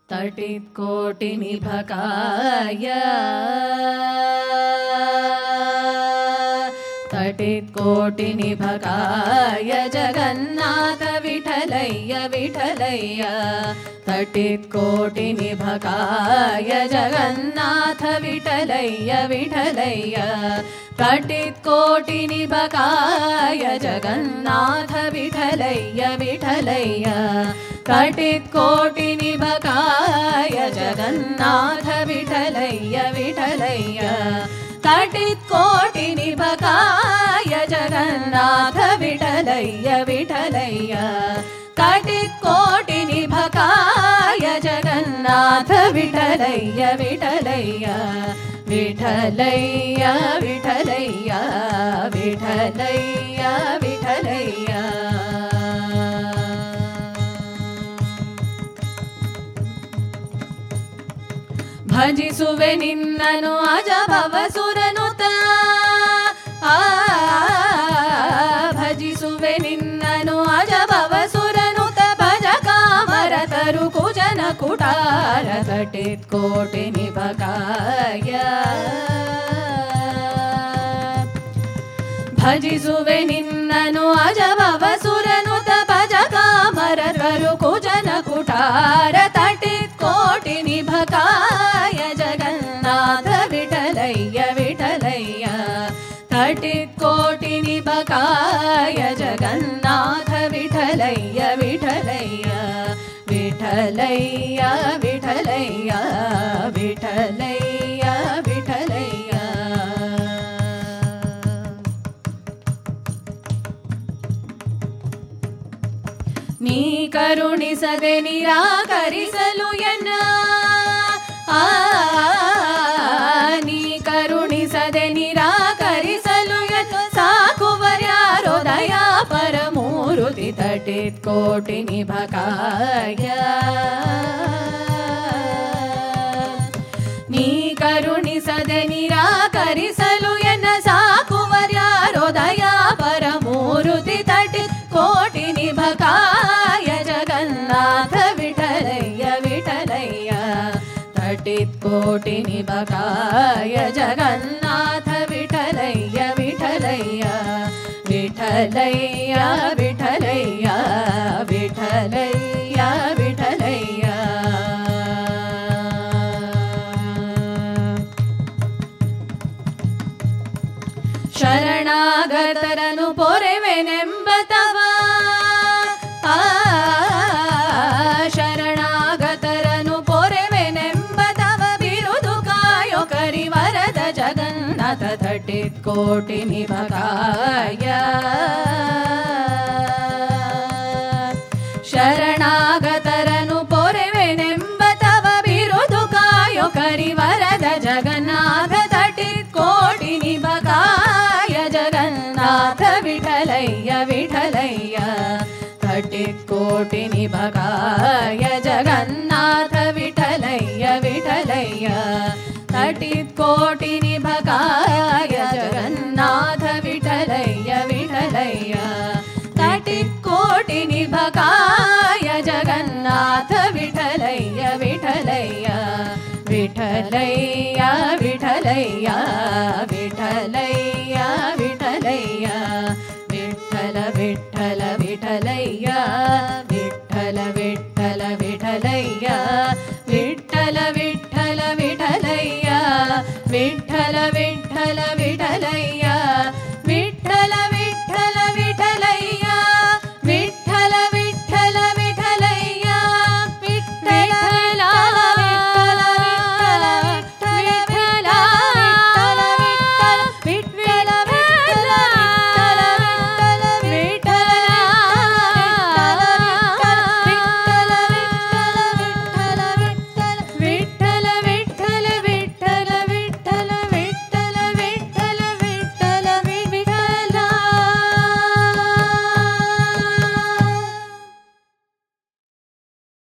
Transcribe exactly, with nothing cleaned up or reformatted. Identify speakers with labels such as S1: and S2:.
S1: तटित कोटि निभकाय तटित कोटि निभकाय जगन्नाथ विठलय्य विठलय्य तटित कोटि निभकाय जगन्नाथ विठलय्य विठलय्य तटित कोटि निभकाय जगन्नाथ विठलय्य विठलय्य तटित कोटि निभकाय जगन्नाथ विठलय्य विठलय्य तटित कोटि निभकाय जगन्नाथ विठलय्य विठलय्य तटित कोटि निभकाय जगन्नाथ विठलय्य विठलय्य विठलय्य विठलय्य विठलय्य विठलय्य ಭಜಿಸುವೆ ನಿನ್ನನು ಅಜ ಭವಸುರನುತ ಆ ಭಜಿಸುವೆ ನಿನ್ನನು ಅಜ ಭವಸುರನುತ ಭಜ ಕಾಮರ ತರು ಕುಜನ ಕುಟಾರ ತಟಿತ್ ಕೋಟಿ ನಿಭಕಾಯ ಭಜಿಸುವೆ ನಿನ್ನನು ಅಜ ಭವಸುರನುತ ಭಜ ಕಾಮರ ತರು ಕುಜನ ಕುಟಾರ ತಟಿತ್ ಕೋಟಿ ನಿಭಕಾಯ ಜಗನ್ನಾಥ ವಿಠಲಯ್ಯ ವಿಠಲಯ್ಯ ತಟಿತ್ ಕೋಟಿ ನಿಭಕಾಯ ಜಗನ್ನಾಥ ವಿಠಲಯ್ಯ ವಿಠಲಯ್ಯ ವಿಠಲಯ್ಯ ವಿಠಲಯ್ಯ ವಿಠಲಯ್ಯ ವಿಠಲಯ್ಯ ನೀ ಕರುಣಿಸದೆ ನಿರಾಕರಿಸಲು ಎನ್ನ ಆ ನೀ ಕರುಣಿಸದೆ ನಿರಾಕರಿಸಲು ಎನ್ನ ಸಾಕುವರ್ಯಾರೋ ದಯಾ ಪರಮೂರುತಿ ತಟಿತ್ ಕೋಟಿ ನಿಭಕಾಯ ನೀ ಕರುಣಿಸದೆ ನಿರಾಕರಿಸಲು ಎನ್ನ ಸಾಕುವರ್ಯಾರೋ ದಯಾ ಪರಮೂರುತಿ ತಟಿತ್ ಕೋಟಿ ನಿಭಕಾಯ ಜಗನ್ನಾಥ ವಿಠಲಯ್ಯ ವಿಠಲಯ್ಯ ತಟಿತ್ ಕೋಟಿ ನಿಭಕಾಯ ಜಗನ್ನಾಥ ವಿಠಲಯ್ಯ ವಿಠಲಯ್ಯ ವಿಠಲಯ್ಯ ವಿಠಲಯ್ಯ ವಿಠಲಯ್ಯ ವಿಠಲಯ್ಯ ಶರಣಾಗತರನು ಪೊರೆವೆನೆಂಬತವ ಆ ಶರಣಾಗತರನು ಪೊರೆವೆನೆಂಬತವ ಬಿರುದು ಕಾಯೋ ಕರಿವರದ ಜಗನ್ನಾಥ ತಟಿತ್ ಕೋಟಿ ನಿಭಕಾಯ ಶರಣಾಗತರನು ಪೊರೆವೆನೆಂಬತವ ಬಿರುದು ಕಾಯೋ ಕರಿವರದ ಜಗನ್ನಾಥ ತಟಿತ್ ಕೋಟಿ ನಿಭಕಾಯ ಜಗನ್ನಾಥ ವಿಠಲಯ್ಯ ವಿಠಲಯ್ಯ ತಟಿತ್ ಕೋಟಿ ನಿಭಕಾಯ ಜಗನ್ನಾಥ ವಿಠಲಯ್ಯ ವಿಠಲಯ್ಯ ತಟಿತ್ ಕೋಟಿ ನಿಭಕಾಯ ಜಗನ್ನಾಥ ವಿಠಲಯ್ಯ ವಿಠಲಯ್ಯ ತಟಿತ್ ಕೋಟಿ ನಿಭಕಾಯ ಜಗನ್ನಾಥ ವಿಠಲಯ್ಯ ವಿಠಲಯ್ಯ ವಿಠಲಯ್ಯ ವಿಠಲಯ್ಯ ವಿಠಲಯ್ಯ ವಿಠಲಯ್ಯ ವಿಠಲ ವಿಠಲ ವಿಠಲಯ್ಯ ವಿಠಲ ವಿಠಲ ವಿಠಲಯ್ಯ ವಿಠಲ ವಿಠಲ ವಿಠಲಯ್ಯ ವಿಠಲ ವಿಠಲ